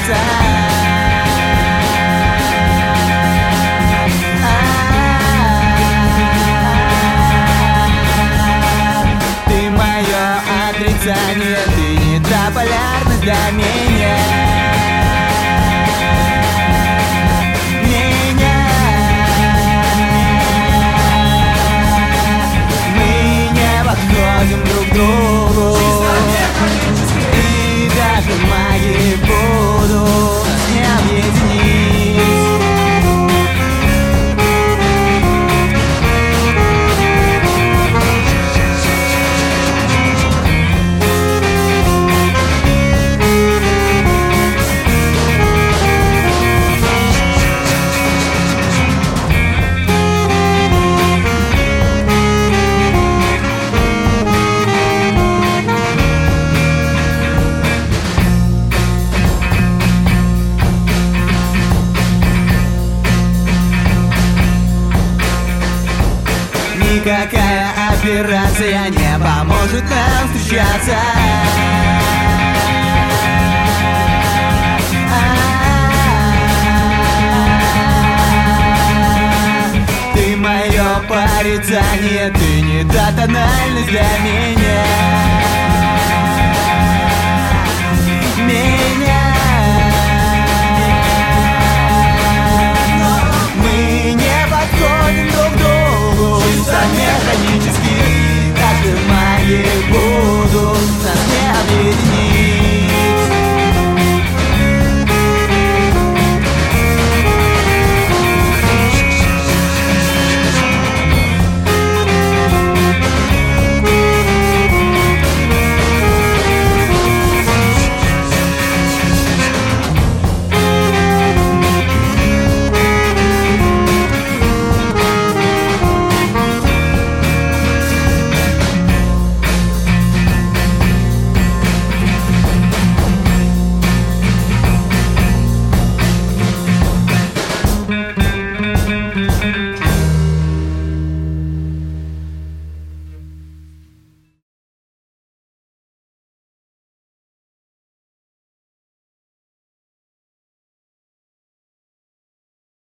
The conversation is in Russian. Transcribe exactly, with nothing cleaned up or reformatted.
стучаться. Ты мое отрицание, ты не та полярность для меня. Друг другу, и даже магии будут не объединить. Никакая операция не поможет нам встречаться. Ты мое порицание, ты не та тональность для меня.